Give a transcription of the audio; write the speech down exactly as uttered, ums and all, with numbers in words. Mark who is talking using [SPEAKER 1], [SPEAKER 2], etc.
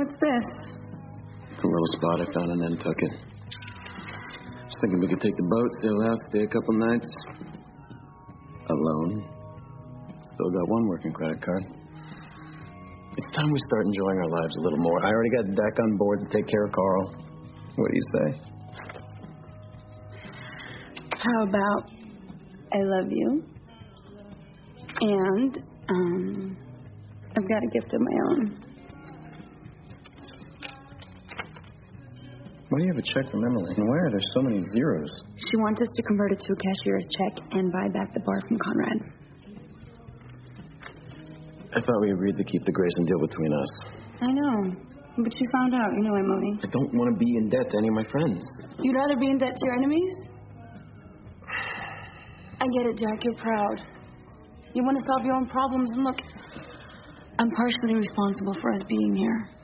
[SPEAKER 1] What's this?
[SPEAKER 2] It's a little spot I found in Nantucket. I was thinking we could take the boat, sail out, stay a couple nights. Alone. Still got one working credit card. It's time we start enjoying our lives a little more. I already got Dak on board to take care of Carl. What do you say?
[SPEAKER 1] How about I love you, and um, I've got a gift of my own.
[SPEAKER 2] Why do you have a check from Emily? And why are there so many zeros?
[SPEAKER 1] She wants us to convert it to a cashier's check and buy back the bar from Conrad.
[SPEAKER 2] I thought we agreed to keep the Grayson deal between us.
[SPEAKER 1] I know, but you found out. You know, Emily.
[SPEAKER 2] I don't want to be in debt to any of my friends.
[SPEAKER 1] You'd rather be in debt to your enemies? I get it, Jack. You're proud. You want to solve your own problems, and look, I'm partially responsible for us being here.